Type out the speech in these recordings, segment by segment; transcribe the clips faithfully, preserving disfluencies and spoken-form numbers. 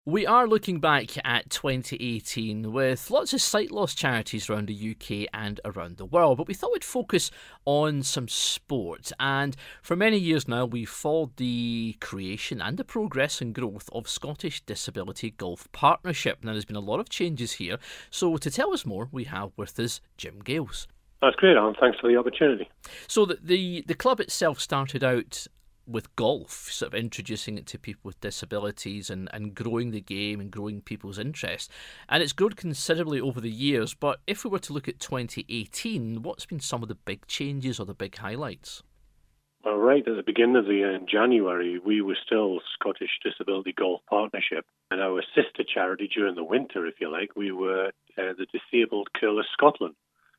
We are looking back at twenty eighteen with lots of sight loss charities around the U K and around the world, but we thought we'd focus on some sport. And for many years now, we've followed the creation and the progress and growth of Scottish Disability Golf Partnership. Now, there's been a lot of changes here, so to tell us more, we have with us Jim Gales. That's great, Alan. Thanks for the opportunity. So the the, the club itself started out with golf, sort of introducing it to people with disabilities and, and growing the game and growing people's interest. And it's grown considerably over the years, but if we were to look at twenty eighteen, what's been some of the big changes or the big highlights? Well, right at the beginning of the year in January, we were still Scottish Disability Golf Partnership, and our sister charity during the winter, if you like, we were uh, the Disabled Curlers Scotland.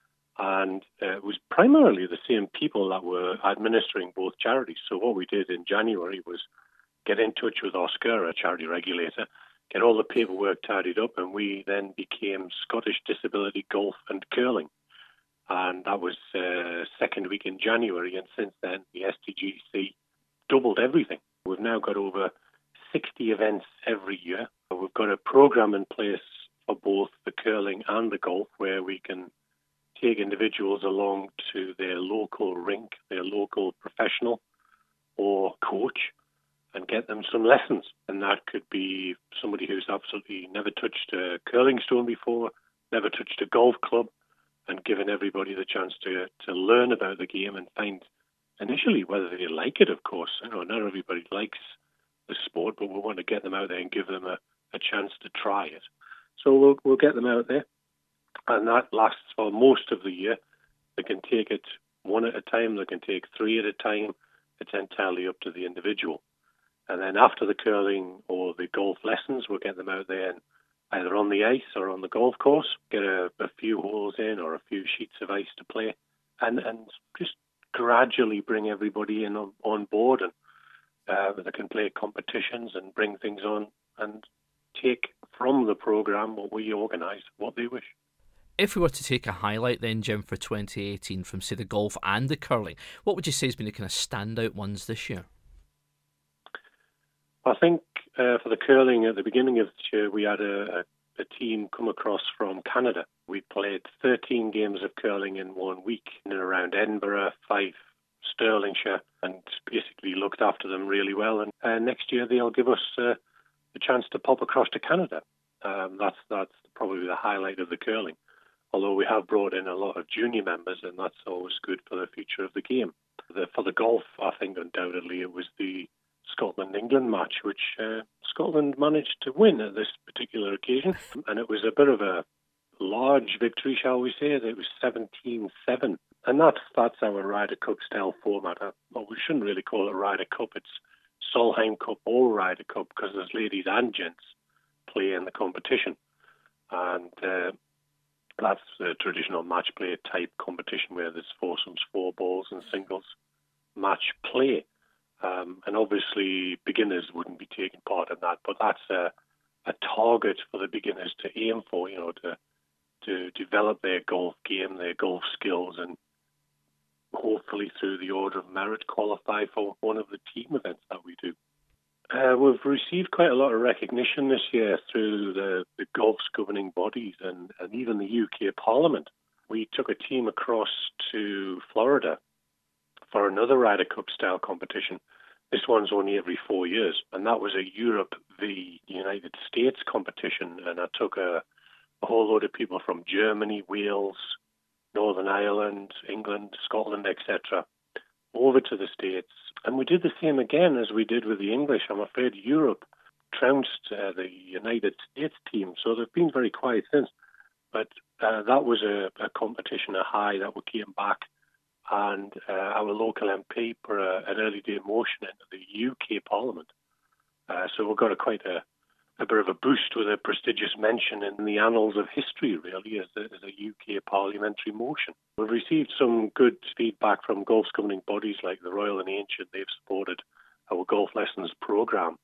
And uh, it was primarily the same people that were administering both charities. So what we did in January was get in touch with Oscar, a charity regulator, get all the paperwork tidied up, and we then became Scottish Disability Golf and Curling. And that was uh, second week in January, and since then the S D G C doubled everything. We've now got over sixty events every year. We've got a program in place for both the curling and the golf where we can take individuals along to their local rink, their local professional or coach, and get them some lessons. And that could be somebody who's absolutely never touched a curling stone before, never touched a golf club, and giving everybody the chance to to learn about the game and find initially whether they like it, of course. You know, not everybody likes the sport, but we want to get them out there and give them a, a chance to try it. So we'll we'll get them out there. And that lasts for most of the year. They can take it one at a time. They can take three at a time. It's entirely up to the individual. And then after the curling or the golf lessons, we'll get them out there and either on the ice or on the golf course, get a, a few holes in or a few sheets of ice to play, and, and just gradually bring everybody in on, on board. And uh, they can play competitions and bring things on and take from the program what we organise, what they wish. If we were to take a highlight then, Jim, for twenty eighteen from, say, the golf and the curling, what would you say has been the kind of standout ones this year? I think uh, for the curling, at the beginning of this year, we had a, a, a team come across from Canada. We played thirteen games of curling in one week in and around Edinburgh, Fife, Stirlingshire, and basically looked after them really well. And uh, next year they'll give us uh, the chance to pop across to Canada. Um, that's that's probably the highlight of the curling. Although we have brought in a lot of junior members, and that's always good for the future of the game. The, for the golf, I think undoubtedly it was the Scotland-England match, which uh, Scotland managed to win at this particular occasion. And it was a bit of a large victory, shall we say. It was seventeen seven. And that's, that's our Ryder Cup-style format. Well, we shouldn't really call it Ryder Cup. It's Solheim Cup or Ryder Cup because there's ladies and gents play in the competition. And uh, that's a traditional match play type competition where there's foursomes, four balls, and singles match play. Um, and obviously, beginners wouldn't be taking part in that, but that's a, a target for the beginners to aim for, you know, to to develop their golf game, their golf skills, and hopefully through the order of merit qualify for one of the team events that we do. Uh, we've received quite a lot of recognition this year through the, the golf's governing bodies and, and even the U K Parliament. We took a team across to Florida for another Ryder Cup-style competition. This one's only every four years, and that was a Europe v United States competition. And I took a, a whole load of people from Germany, Wales, Northern Ireland, England, Scotland, et cetera, over to the States. And we did the same again as we did with the English. I'm afraid Europe trounced uh, the United States team, so they've been very quiet since. But uh, that was a, a competition, a high that we came back, and uh, our local M P put a, an early day motion into the U K Parliament. Uh, so we got a, quite a, a bit of a boost with a prestigious mention in the annals of history, really, as a, as a U K parliamentary motion. We've received some good feedback from golf's governing bodies like the Royal and Ancient. They've supported our golf lessons programme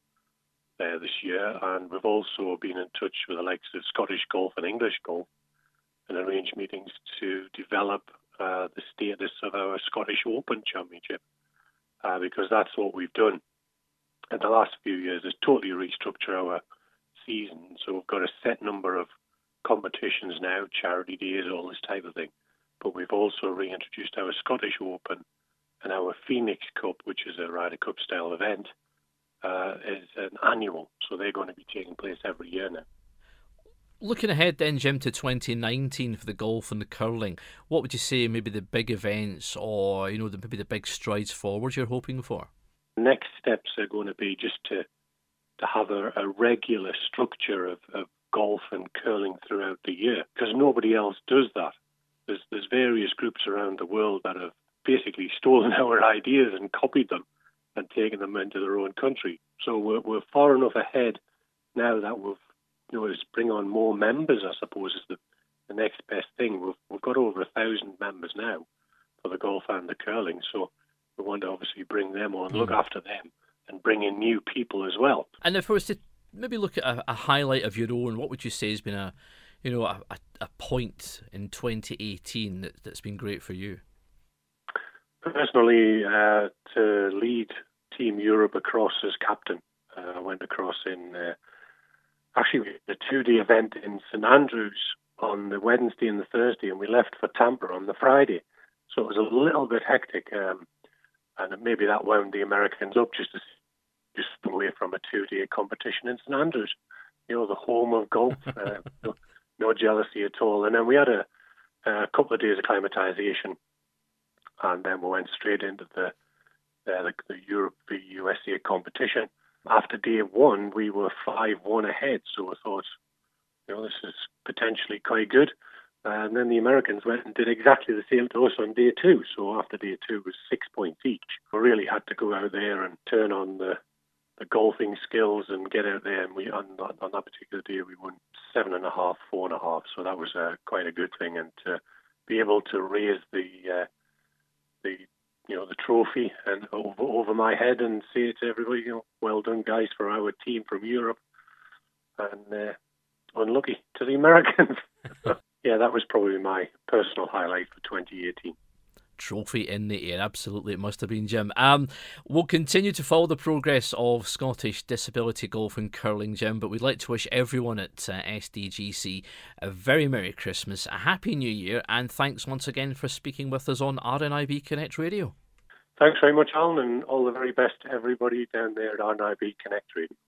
uh, this year, and we've also been in touch with the likes of Scottish Golf and English Golf and arranged meetings to develop uh, the status of our Scottish Open Championship, uh, because that's what we've done in the last few years, is totally restructure our season. So we've got a set number of competitions now, charity days, all this type of thing. But we've also reintroduced our Scottish Open and our Phoenix Cup, which is a Ryder Cup style event, uh, is an annual. So they're going to be taking place every year now. Looking ahead then, Jim, to twenty nineteen for the golf and the curling, what would you say maybe the big events or, you know, the, maybe the big strides forward you're hoping for? Next steps are going to be just to to have a, a regular structure of, of golf and curling throughout the year, because nobody else does that. There's, there's various groups around the world that have basically stolen our ideas and copied them and taken them into their own country. So we're, we're far enough ahead now that we've, you know, is bring on more members, I suppose, is the, the next best thing. We've, we've got over a thousand members now for the golf and the curling, so we want to obviously bring them on, look mm. after them, and bring in new people as well. And if I was to maybe look at a, a highlight of your own, what would you say has been a, you know, a, a point in twenty eighteen that, that's been great for you? Personally, uh, to lead Team Europe across as captain. Uh, I went across in... Uh, Actually, the two-day event in St Andrews on the Wednesday and the Thursday, and we left for Tampa on the Friday. So it was a little bit hectic, um, and maybe that wound the Americans up just to, just away from a two-day competition in St Andrews. You know, the home of golf. Uh, no, no jealousy at all. And then we had a, a couple of days of acclimatization, and then we went straight into the uh, the, the Europe v U S A competition. After day one, we were five one ahead, so I thought, you know, this is potentially quite good. And then the Americans went and did exactly the same to us on day two. So after day two, it was six points each. We really had to go out there and turn on the, the golfing skills and get out there. And we on, on that particular day, we won seven and a half, four and a half. So that was uh, quite a good thing. And to be able to raise the uh, the you know, the trophy and over, over my head and say to everybody, you know, well done, guys, for our team from Europe. And uh, unlucky to the Americans. Yeah, that was probably my personal highlight for twenty eighteen. Trophy in the air, absolutely, it must have been, Jim. Um, we'll continue to follow the progress of Scottish disability golf and curling, Jim, but we'd like to wish everyone at uh, S D G C a very Merry Christmas, a Happy New Year, and thanks once again for speaking with us on R N I B Connect Radio. Thanks very much, Alan, and all the very best to everybody down there at R N I B Connect Radio.